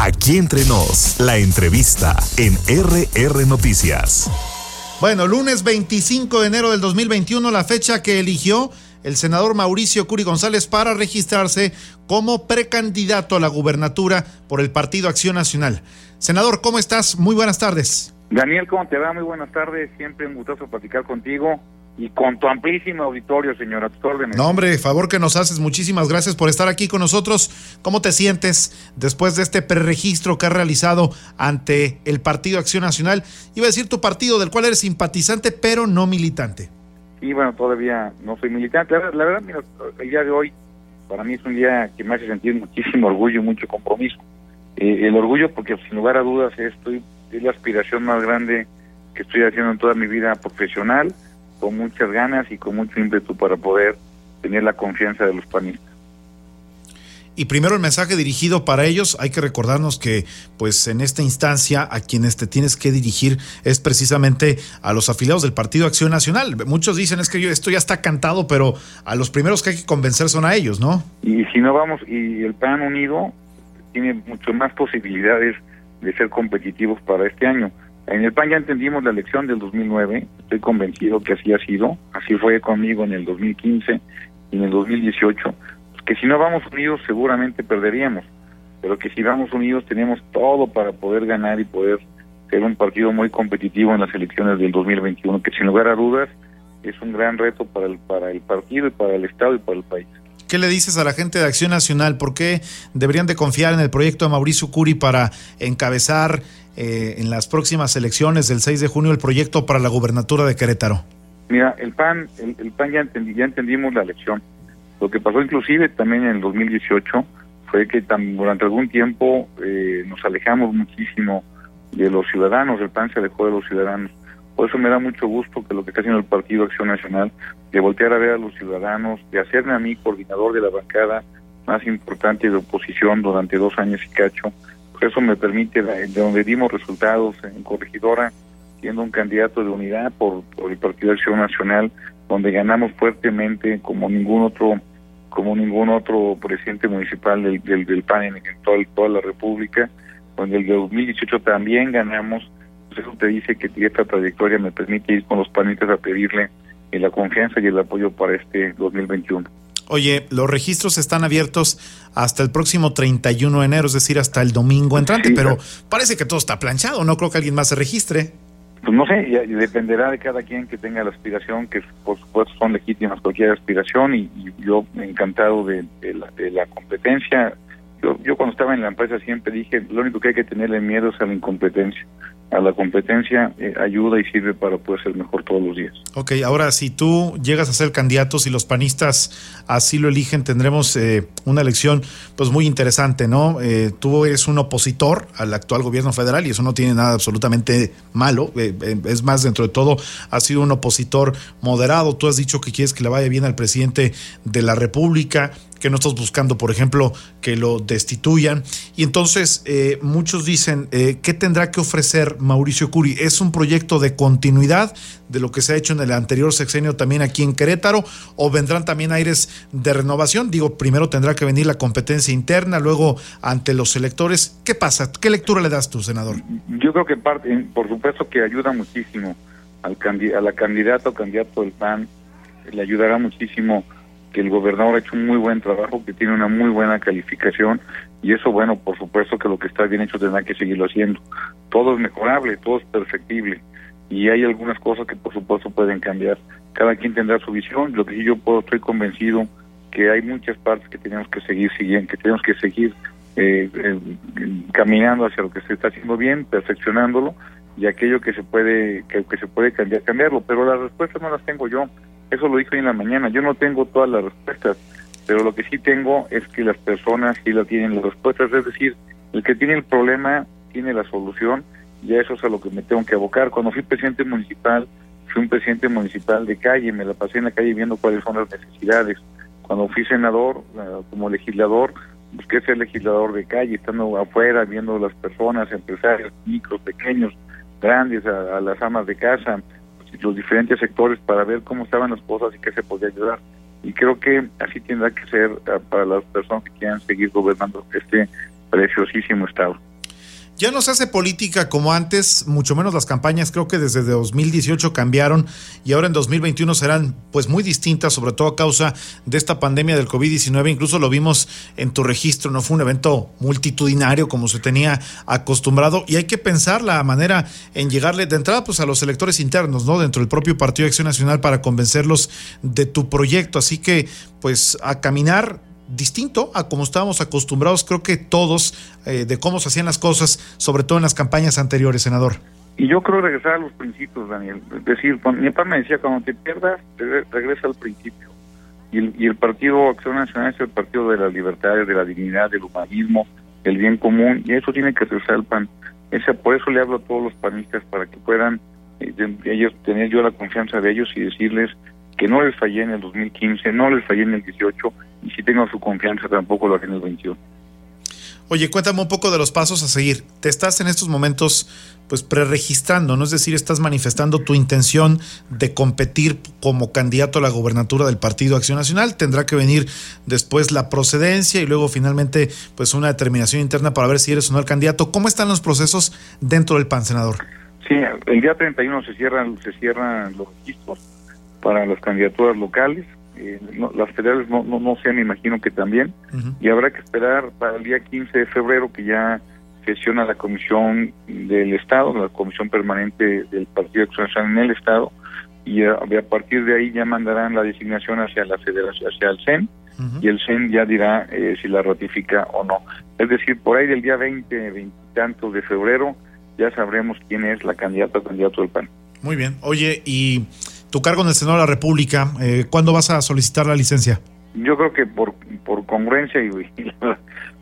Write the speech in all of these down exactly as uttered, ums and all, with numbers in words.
Aquí entre nos, la entrevista en R R Noticias. Bueno, lunes veinticinco de enero del dos mil veintiuno, la fecha que eligió el senador Mauricio Curi González para registrarse como precandidato a la gubernatura por el Partido Acción Nacional. Senador, ¿cómo estás? Muy buenas tardes. Daniel, ¿cómo te va? Muy buenas tardes. Siempre un gustazo platicar contigo y con tu amplísimo auditorio, señora, a tus órdenes. No, hombre, favor que nos haces. Muchísimas gracias por estar aquí con nosotros. ¿Cómo te sientes después de este preregistro que has realizado ante el Partido Acción Nacional? Iba a decir tu partido, del cual eres simpatizante, pero no militante. Sí, bueno, todavía no soy militante. La, la verdad, mira, el día de hoy para mí es un día que me hace sentir muchísimo orgullo y mucho compromiso. Eh, el orgullo porque sin lugar a dudas estoy, es la aspiración más grande que estoy haciendo en toda mi vida profesional, con muchas ganas y con mucho ímpetu para poder tener la confianza de los panistas. Y primero el mensaje dirigido para ellos, hay que recordarnos que pues en esta instancia a quienes te tienes que dirigir es precisamente a los afiliados del Partido Acción Nacional. Muchos dicen es que yo, esto ya está cantado, pero a los primeros que hay que convencer son a ellos, ¿no? Y si no vamos, y el P A N unido tiene mucho más posibilidades de ser competitivos para este año. En el P A N ya entendimos la elección del dos mil nueve, estoy convencido que así ha sido, así fue conmigo en el dos mil quince y en el dos mil dieciocho, pues que si no vamos unidos seguramente perderíamos, pero que si vamos unidos tenemos todo para poder ganar y poder ser un partido muy competitivo en las elecciones del dos mil veintiuno, que sin lugar a dudas es un gran reto para el, para el partido y para el Estado y para el país. ¿Qué le dices a la gente de Acción Nacional? ¿Por qué deberían de confiar en el proyecto de Mauricio Curi para encabezar eh, en las próximas elecciones del seis de junio el proyecto para la gubernatura de Querétaro? Mira, el P A N, el, el P A N ya, entendí, ya entendimos la elección. Lo que pasó inclusive también en el dos mil dieciocho fue que tam, durante algún tiempo eh, nos alejamos muchísimo de los ciudadanos, el P A N se alejó de los ciudadanos. Por eso me da mucho gusto que lo que está haciendo el Partido Acción Nacional, de voltear a ver a los ciudadanos, de hacerme a mí coordinador de la bancada más importante de oposición durante dos años y cacho. Por eso me permite, de donde dimos resultados en Corregidora, siendo un candidato de unidad por, por el Partido Acción Nacional, donde ganamos fuertemente como ningún otro como ningún otro presidente municipal del, del, del P A N en, en toda, toda la República, donde el dos mil dieciocho también ganamos. Eso te dice que esta trayectoria me permite ir con los panistas a pedirle la confianza y el apoyo para este dos mil veintiuno. Oye, los registros están abiertos hasta el próximo treinta y uno de enero, es decir, hasta el domingo entrante, sí, pero parece que todo está planchado, no creo que alguien más se registre. Pues no sé, ya dependerá de cada quien que tenga la aspiración, que por supuesto son legítimas cualquier aspiración, y, y yo encantado de, de, la, de la competencia. Yo, yo cuando estaba en la empresa siempre dije, lo único que hay que tenerle miedo es a la incompetencia. A la competencia eh, ayuda y sirve para poder ser mejor todos los días. Ok, ahora si tú llegas a ser candidato, si los panistas así lo eligen, tendremos eh, una elección pues muy interesante, ¿no? Eh, tú eres un opositor al actual gobierno federal y eso no tiene nada absolutamente malo, eh, eh, es más, dentro de todo has sido un opositor moderado. Tú has dicho que quieres que le vaya bien al presidente de la República, que no estás buscando, por ejemplo, que lo destituyan. Y entonces eh, muchos dicen, eh, ¿qué tendrá que ofrecer Mauricio Curi? ¿Es un proyecto de continuidad de lo que se ha hecho en el anterior sexenio también aquí en Querétaro? ¿O vendrán también aires de renovación? Digo, primero tendrá que venir la competencia interna, luego ante los electores. ¿Qué pasa? ¿Qué lectura le das tú, senador? Yo creo que parte, por supuesto que ayuda muchísimo al candid- a la candidata o candidato del P A N, le ayudará muchísimo que el gobernador ha hecho un muy buen trabajo, que tiene una muy buena calificación, y eso, bueno, por supuesto que lo que está bien hecho tendrá que seguirlo haciendo. Todo es mejorable, todo es perfectible, y hay algunas cosas que por supuesto pueden cambiar. Cada quien tendrá su visión. Lo que sí yo puedo, estoy convencido que hay muchas partes que tenemos que seguir siguiendo, que tenemos que seguir eh, eh, caminando hacia lo que se está haciendo bien, perfeccionándolo, y aquello que se puede que, que se puede cambiar, cambiarlo. Pero las respuestas no las tengo yo. Eso lo dije hoy en la mañana. Yo no tengo todas las respuestas, pero lo que sí tengo es que las personas sí la tienen las respuestas. Es decir, el que tiene el problema tiene la solución, y a eso es a lo que me tengo que abocar. Cuando fui presidente municipal, fui un presidente municipal de calle, me la pasé en la calle viendo cuáles son las necesidades. Cuando fui senador, uh, como legislador, busqué ser legislador de calle, estando afuera, viendo las personas, empresarios, micros, pequeños, grandes, a, a las amas de casa, los diferentes sectores, para ver cómo estaban las cosas y qué se podía ayudar. Y creo que así tendrá que ser uh, para las personas que quieran seguir gobernando este preciosísimo estado. Ya no se hace política como antes, mucho menos las campañas. Creo que desde dos mil dieciocho cambiaron y ahora en dos mil veintiuno serán pues muy distintas, sobre todo a causa de esta pandemia del COVID diecinueve. Incluso lo vimos en tu registro, no fue un evento multitudinario como se tenía acostumbrado, y hay que pensar la manera en llegarle de entrada pues a los electores internos, ¿no? Dentro del propio Partido de Acción Nacional, para convencerlos de tu proyecto. Así que pues a caminar distinto a como estábamos acostumbrados, creo que todos, eh, de cómo se hacían las cosas, sobre todo en las campañas anteriores, senador. Y yo creo regresar a los principios, Daniel. Es decir, cuando, mi papá me decía, cuando te pierdas, regresa al principio. Y el, y el Partido Acción Nacional es el partido de las libertades, de la dignidad, del humanismo, del bien común, y eso tiene que regresar al P A N. Ese, por eso le hablo a todos los panistas, para que puedan eh, de, ellos tener yo la confianza de ellos y decirles que no les fallé en el dos mil quince, no les fallé en el dieciocho, y si tengo su confianza tampoco lo haré en el veintiuno. Oye, cuéntame un poco de los pasos a seguir. Te estás en estos momentos pues preregistrando, ¿no? Es decir, estás manifestando tu intención de competir como candidato a la gobernatura del Partido Acción Nacional. Tendrá que venir después la procedencia y luego finalmente pues una determinación interna para ver si eres o no el candidato. ¿Cómo están los procesos dentro del P A N, senador? Sí, el día treinta y uno se cierran, se cierran los registros para las candidaturas locales. Eh, no, las federales no, no, no sé, me imagino que también, uh-huh. Y habrá que esperar para el día quince de febrero, que ya sesiona la Comisión del Estado, la Comisión Permanente del Partido de Acción Nacional en el Estado, y a, a partir de ahí ya mandarán la designación hacia la Federación, hacia el C E N, uh-huh. Y el C E N ya dirá eh, si la ratifica o no. Es decir, por ahí del día veinte, veintitantos de febrero, ya sabremos quién es la candidata o candidato del P A N. Muy bien. Oye, y tu cargo en el Senado de la República, eh, ¿cuándo vas a solicitar la licencia? Yo creo que por por congruencia y, y la,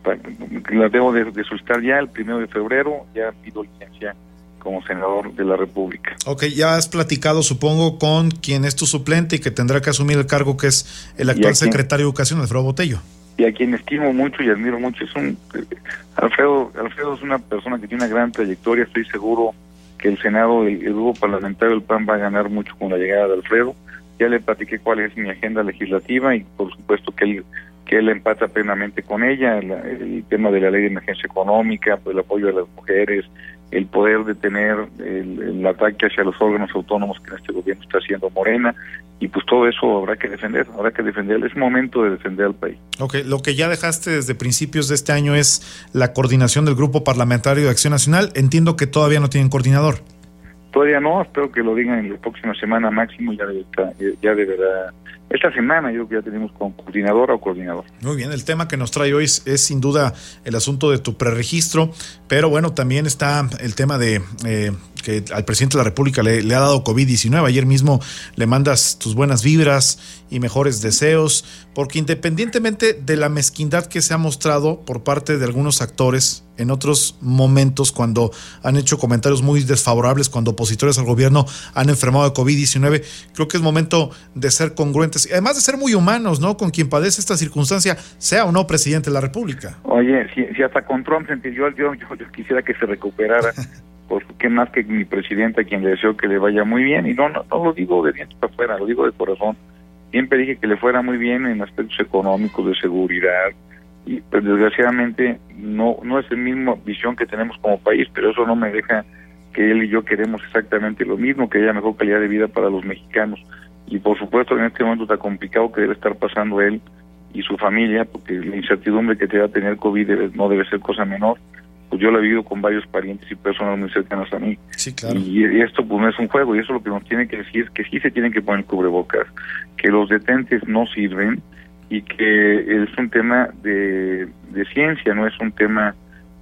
la debo de, de solicitar ya el primero de febrero, ya pido licencia como senador de la República. Ok, ya has platicado, supongo, con quien es tu suplente y que tendrá que asumir el cargo, que es el actual secretario de Educación, Alfredo Botello. Y a quien estimo mucho y admiro mucho, es un Alfredo, Alfredo es una persona que tiene una gran trayectoria. Estoy seguro que el Senado, el, el grupo parlamentario del P A N va a ganar mucho con la llegada de Alfredo. Ya le platiqué cuál es mi agenda legislativa y por supuesto que él, que él empata plenamente con ella, el, el tema de la ley de emergencia económica, pues el apoyo a las mujeres, el poder detener el, el ataque hacia los órganos autónomos que en este gobierno está haciendo Morena, y pues todo eso habrá que defender, habrá que defender, es momento de defender al país. Ok, lo que ya dejaste desde principios de este año es la coordinación del Grupo Parlamentario de Acción Nacional. Entiendo que todavía no tienen coordinador. Todavía no, espero que lo digan en la próxima semana máximo, ya de, ya deberá, esta semana yo creo que ya tenemos con coordinadora o coordinador. Muy bien, el tema que nos trae hoy es, es sin duda el asunto de tu preregistro, pero bueno, también está el tema de eh, que al presidente de la República le, le ha dado COVID diecinueve. Ayer mismo le mandas tus buenas vibras y mejores deseos, porque independientemente de la mezquindad que se ha mostrado por parte de algunos actores en otros momentos, cuando han hecho comentarios muy desfavorables, cuando opositores al gobierno han enfermado de COVID diecinueve, creo que es momento de ser congruentes, y además de ser muy humanos, ¿no? Con quien padece esta circunstancia, sea o no presidente de la República. Oye, si, si hasta con Trump yo, yo, yo, yo quisiera que se recuperara, pues qué más que mi presidente, a quien le deseo que le vaya muy bien, y no, no, no lo digo de dientes para afuera, lo digo de corazón. Siempre dije que le fuera muy bien en aspectos económicos, de seguridad, y pues desgraciadamente no no es la misma visión que tenemos como país, pero eso no me deja que él y yo queremos exactamente lo mismo, que haya mejor calidad de vida para los mexicanos. Y por supuesto en este momento tan complicado que debe estar pasando él y su familia, porque la incertidumbre que te va a tener COVID debe, no debe ser cosa menor, pues yo lo he vivido con varios parientes y personas muy cercanas a mí. Sí, claro. Y, y esto pues no es un juego, y eso lo que nos tiene que decir es que sí se tienen que poner cubrebocas, que los detentes no sirven, y que es un tema de, de ciencia, no es un tema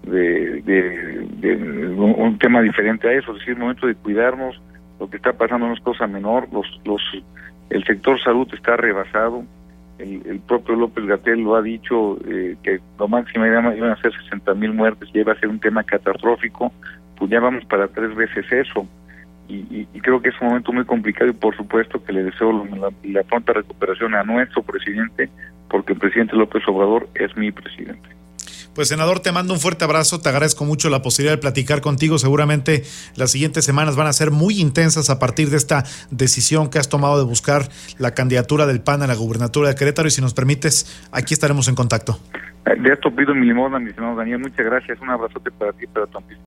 de, de, de un, un tema diferente a eso. Es decir, el momento de cuidarnos, lo que está pasando no es cosa menor. Los, los, el sector salud está rebasado. El, el propio López-Gatell lo ha dicho, eh, que lo máximo iban a ser sesenta mil muertes, y iba a ser un tema catastrófico. Pues ya vamos para tres veces eso. Y, y, y creo que es un momento muy complicado, y por supuesto que le deseo la, la pronta recuperación a nuestro presidente, porque el presidente López Obrador es mi presidente. Pues senador, te mando un fuerte abrazo, te agradezco mucho la posibilidad de platicar contigo. Seguramente las siguientes semanas van a ser muy intensas a partir de esta decisión que has tomado de buscar la candidatura del P A N a la gubernatura de Querétaro, y si nos permites, aquí estaremos en contacto. De esto pido mi limosna, mi estimado Daniel, muchas gracias, un abrazote para ti y para tu amistad.